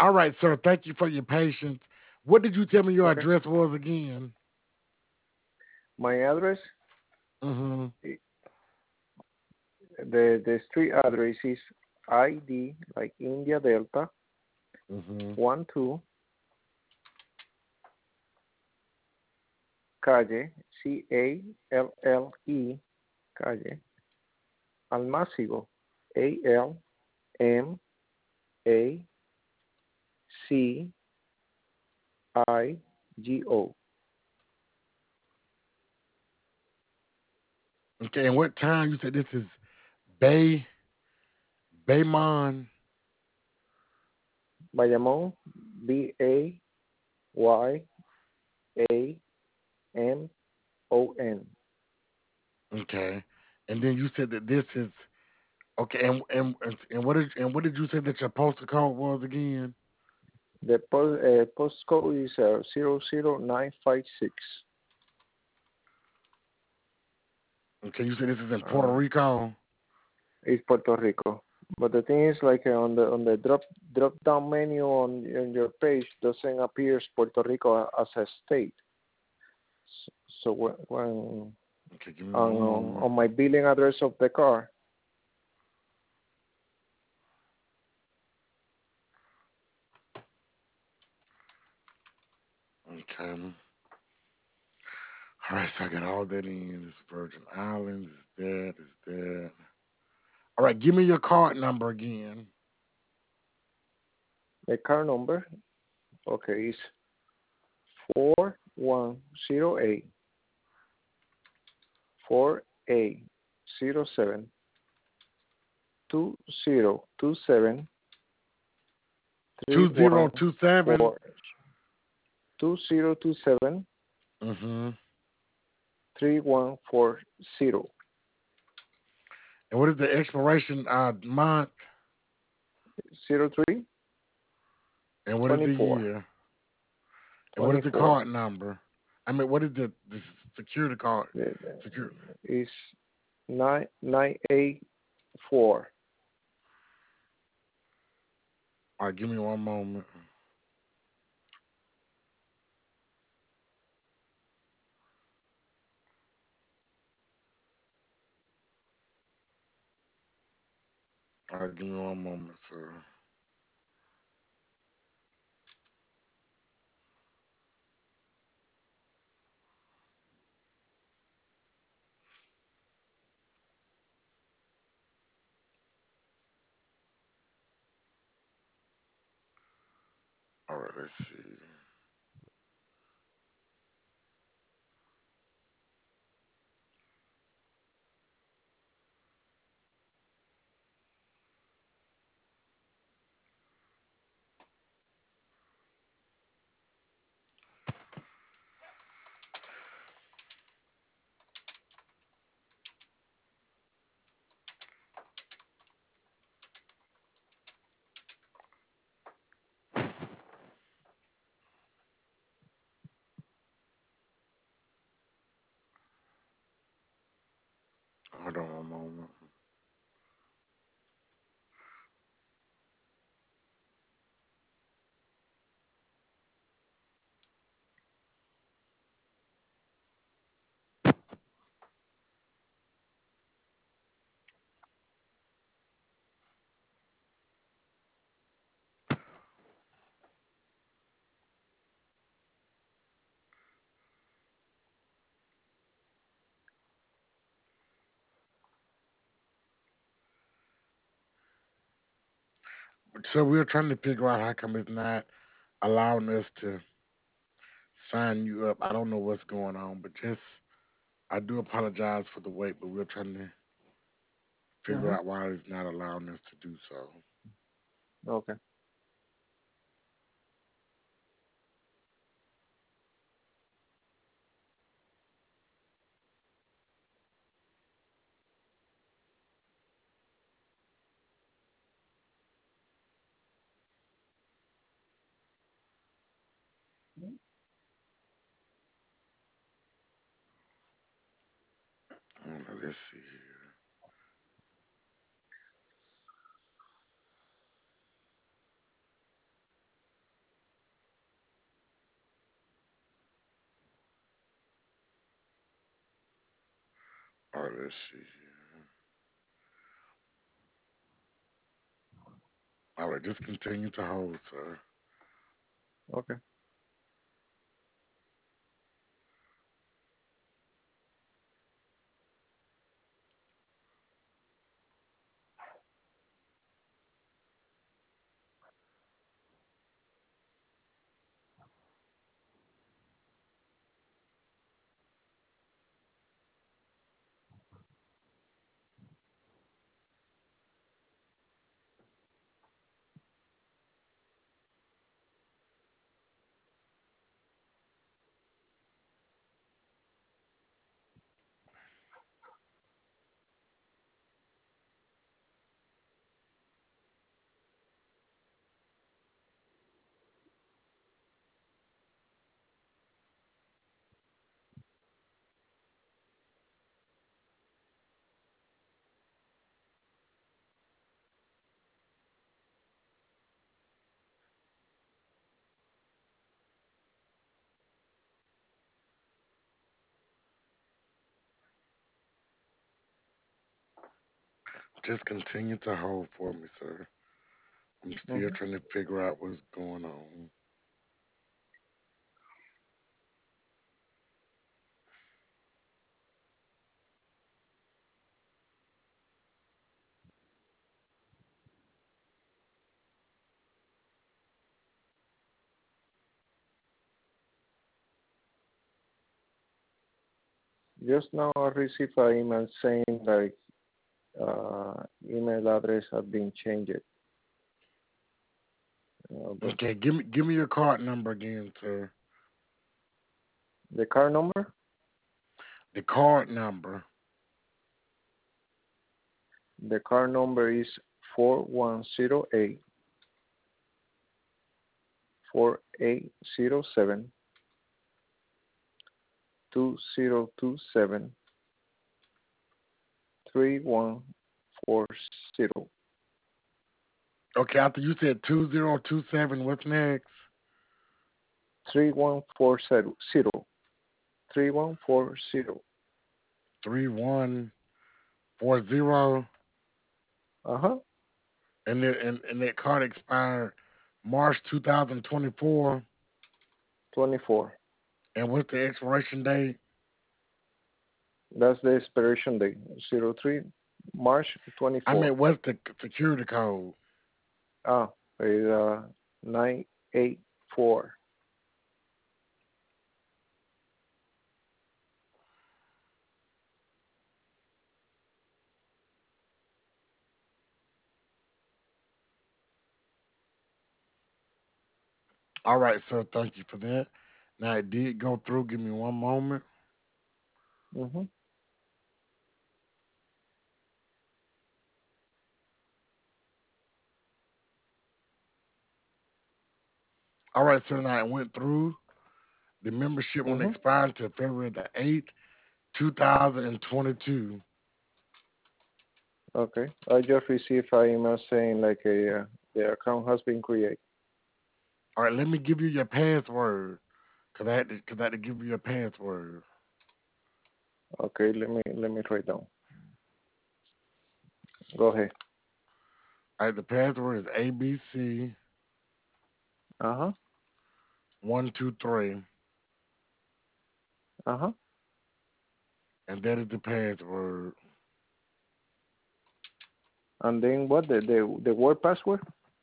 All right, sir. Thank you for your patience. What did you tell me your Okay. address was again? My address, Mm-hmm. i- the street address is ID like India Delta Mm-hmm. 12 calle CALLE calle Almácigo ALMACIGO. Okay, and what time you said this is Bay Baymon? Bayamón BAYAMON. Okay, and then you said that this is okay, and what did you say that your postal code was again? The postcode is 00956. Okay, you said this is in Puerto Um, Rico. it's Puerto Rico. But the thing is, like on the drop down menu on your page doesn't appear Puerto Rico as a state. So when Okay, give me one moment. on my billing address of the car, Okay. All right, so I got all that in. This Virgin Islands is that, is that. All right, give me your card number again. the car number, okay, is 4108 4807 three one 2027. four 2027 Mm-hmm. 3140 And what is the expiration month? 03 And what is the 24 year? And what is the 24. card number? I mean, what is the security card? Secure. Is 9984. All right, give me one moment. All right, give me one moment, sir. All right, let's see. Hold on one moment. So we're trying to figure out how come it's not allowing us to sign you up. I don't know what's going on, but just I do apologize for the wait, but we're trying to figure Mm-hmm. out why it's not allowing us to do so. Okay. Hold on, let's see here. All right, let's see here. All right, just continue to hold, sir. Okay. Just continue to hold for me, sir. I'm still Mm-hmm. trying to figure out what's going on. Just now I received an email saying like email address has been changed. But Okay, give me your card number again, sir. the card number, The card number. the card number is 4108-4027-3140. Okay, after you said 2027, what's next? 3140. 3140. 3140. Uh-huh. And that card expired March 2024. 24. And what's the expiration date? That's the expiration date. 03 March I 24. mean, what's the security code? Ah, it's 984. All right, sir. Thank you for that. Now it did go through. Give me one moment. Mm-hmm. All right, sir. Now it went through. The membership won't Mm-hmm. expire until February the 8th, 2022. Okay. I just received an email saying like the account has been created. All right, let me give you your password. Cause I had to give you your password. Okay, let me write down. Go ahead. All right, the password is ABC Uh-huh. 123, Uh-huh. and that is the password. And then what the word password?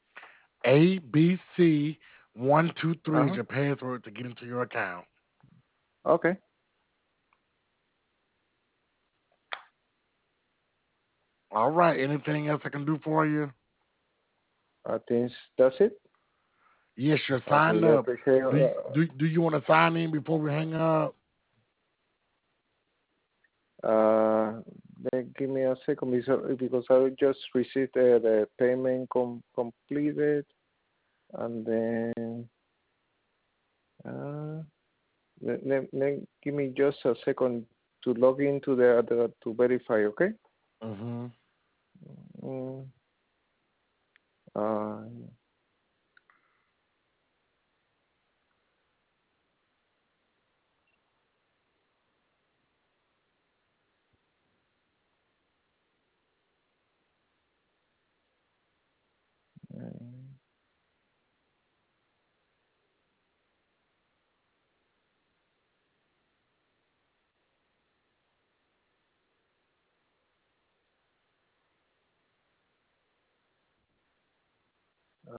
ABC 123 is Uh-huh. your password to get into your account. Okay. All right. Anything else I can do for you? I think that's it. Yes, you're I signed really up. appreciate Do you want to sign in before we hang up? uh then give me a second because I just received the payment completed and then uh give me just a second to log into the to verify, okay? Mm-hmm. Mm, uh,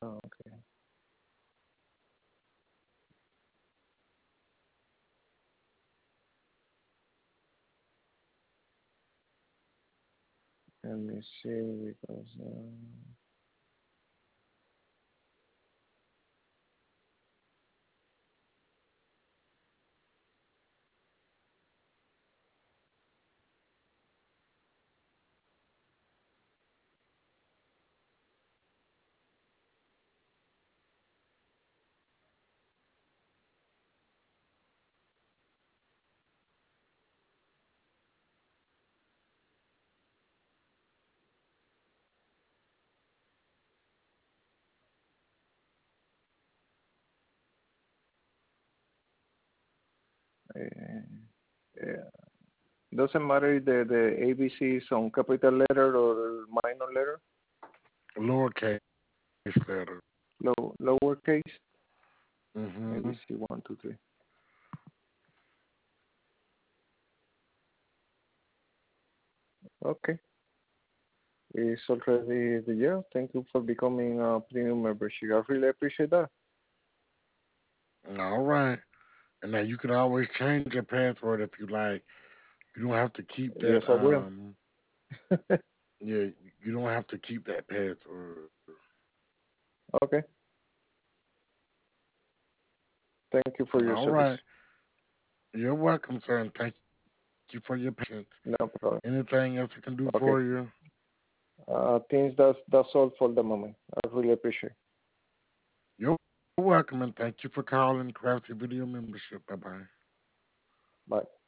Okay. Let me see because yeah. Doesn't matter if the ABC is on capital letter or minor letter, Lowercase letter. lowercase. Mm-hmm. ABC 1, 2, 3. Okay. It's already the year. Thank you for becoming a premium membership. I really appreciate that. All right. And now you can always change your password if you like. You don't have to keep Yes, that. I will. Yeah, you don't have to keep that password. Okay. Thank you for your All service. right. You're welcome, sir, and thank you for your patience. No problem. Anything else I can do Okay. for you? Things that's all for the moment. I really appreciate. You're welcome, and thank you for calling Crafty Video Membership. Bye bye. Bye.